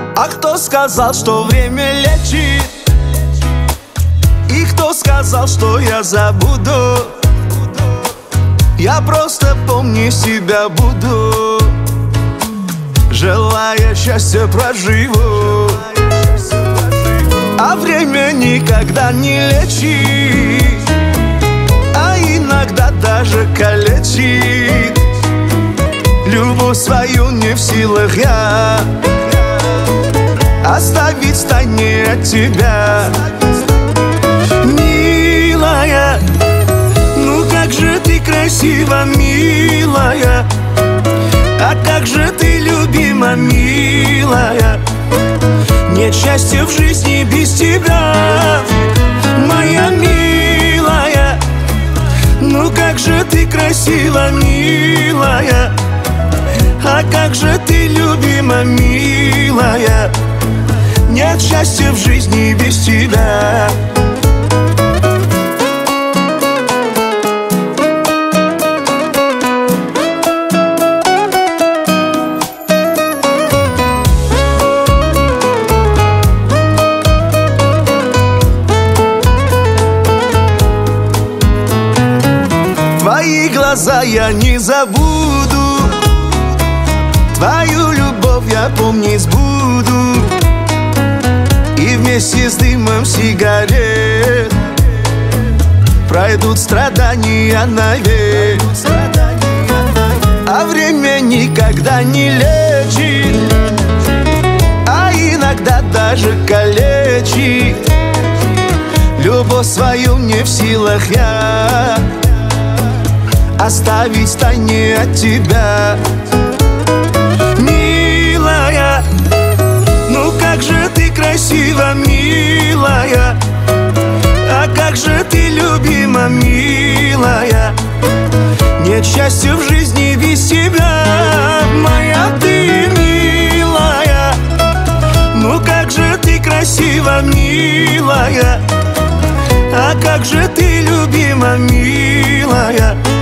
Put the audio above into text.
А кто сказал, что время лечит? И кто сказал, что я забуду? Я просто помню себя буду, желая счастья проживу. А время никогда не лечит, а иногда даже калечит. Любовь свою не в силах я оставить в стороне от тебя. Милая, ну как же ты красива, милая, а как же ты любима, милая. Нет счастья в жизни без тебя, моя милая. Ну как же ты красива, милая, а как же ты любима, милая. Нет счастья в жизни без тебя. Твои глаза я не забуду, твою любовь я помнить буду. И вместе с дымом сигарет пройдут страдания навек. А время никогда не лечит, а иногда даже калечит. Любовь свою не в силах я оставить в стороне от тебя. Милая, ну как же ты красива, милая, а как же ты любима, милая. Нет счастья в жизни без тебя, моя ты милая. Ну как же ты красива, милая, а как же ты любима, милая.